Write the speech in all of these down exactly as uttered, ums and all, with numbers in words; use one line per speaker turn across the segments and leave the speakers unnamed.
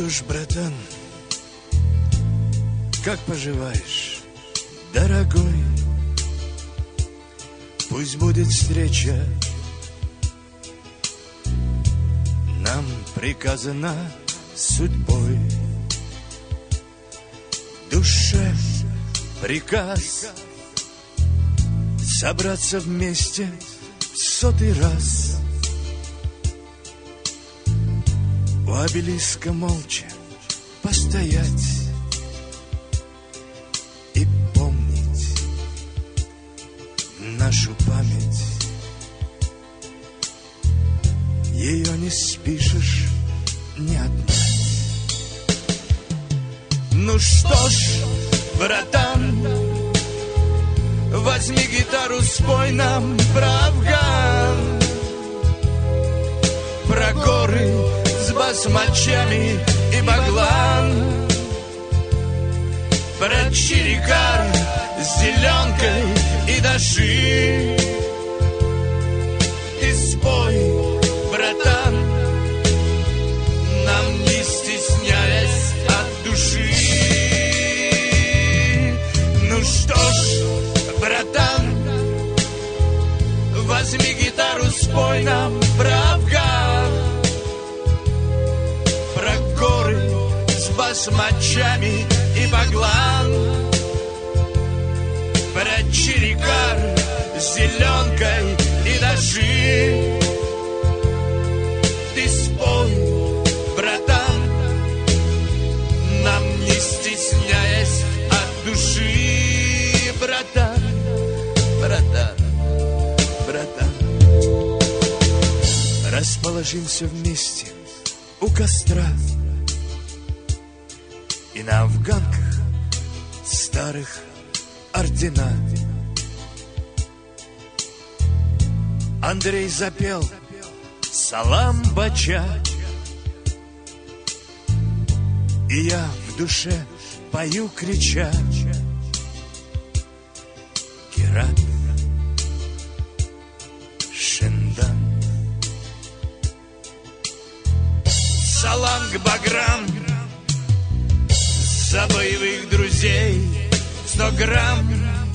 ж, братан, как поживаешь, дорогой? Пусть будет встреча, нам приказано судьбой. Душе приказ собраться вместе в сотый раз. У обелиска молча постоять и помнить нашу память. Ее не спишешь ни отнять. Ну что ж, братан, возьми гитару, спой нам про Афган, про горы с басмачами и Баглан, про Чирикар с зеленкой и Даши. Ты спой, братан, нам не стесняясь от души. Ну что ж, братан, возьми гитару, спой нам про Афган, про горы с басмачами и Баглан, про Чирикар с зеленкой и Даши. Ты спой, братан, нам не стесняясь от души. Братан, братан, братан. Расположимся вместе у костра и на афганках старых ордена. Андрей запел «Салам Бача», и я в душе пою, крича: Герат, Шендан. Салам к баграм за боевых друзей, сто грамм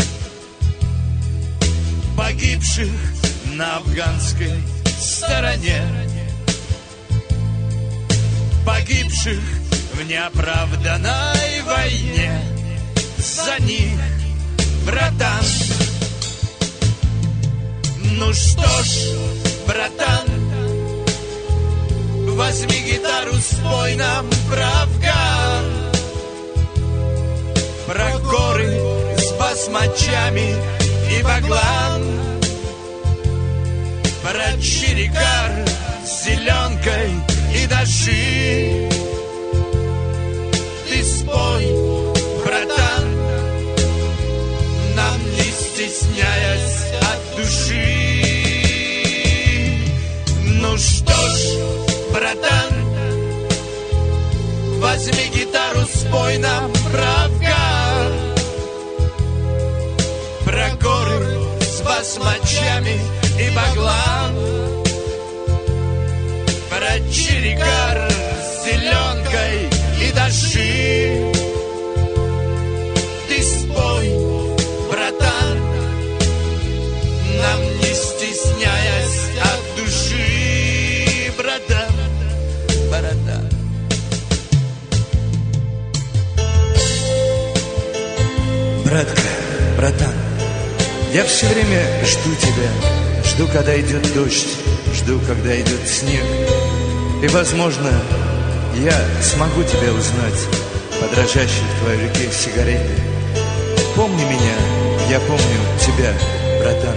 погибших на афганской стороне, погибших в неоправданной войне. За них, братан. Ну что ж, братан, возьми гитару, спой нам про Афган, про горы с басмачами и Баглан, про Чирикар с зеленкой и Даши. Ты спой, братан, нам не стесняясь от души. Ну что ж, братан, возьми гитару, спой нам про Афган, про горы с басмачами и Баглан, про Чирикар с зеленкой и Даши. Ты спой, братан, нам не стесняясь от души. Братан, братан. Братка, братан, я все время жду тебя. Жду, когда идет дождь, жду, когда идет снег. И, возможно, я смогу тебя узнать по дрожащей в твоей руке сигареты. Помни меня, я помню тебя, братан.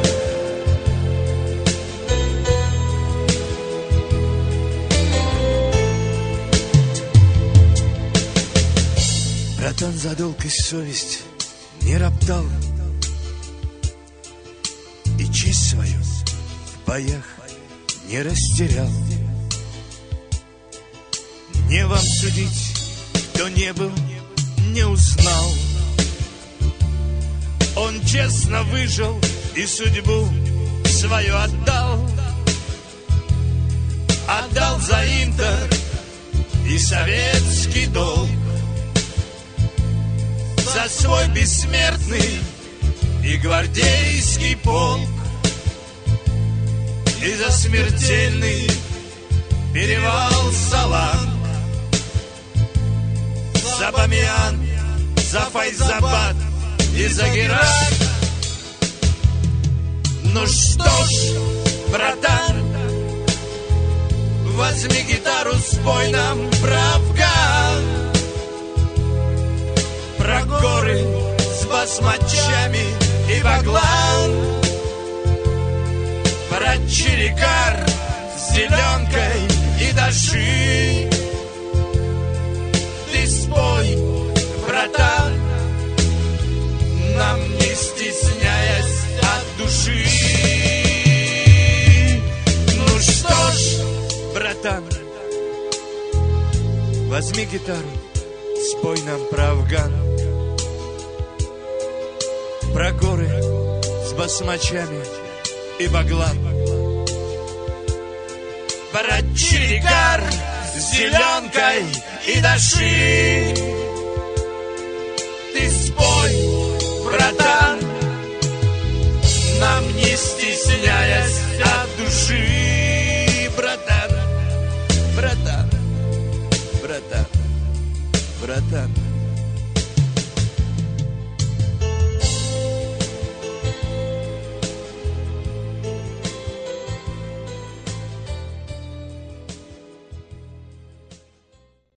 Братан за долг и совесть не роптал, и честь свою в боях не растерял. Не вам судить, кто не был, не узнал. Он честно выжил и судьбу свою отдал. Отдал за Интер и
и советский долг, за свой бессмертный и гвардейский полк, и за смертельный перевал Салам, за Бамиян, за Файзабад и за Герат. Ну что ж, братан, возьми гитару, спой нам про Афган, про горы с басмачами и Баглан, про Чиликар с зеленкой и Даши. Ты спой, братан, нам не стесняясь от души. Ну что ж,
братан, возьми гитару, спой нам про Афган, про горы с басмачами и Баглан,
про Чиликар с зеленкой и Даши. Ты спой,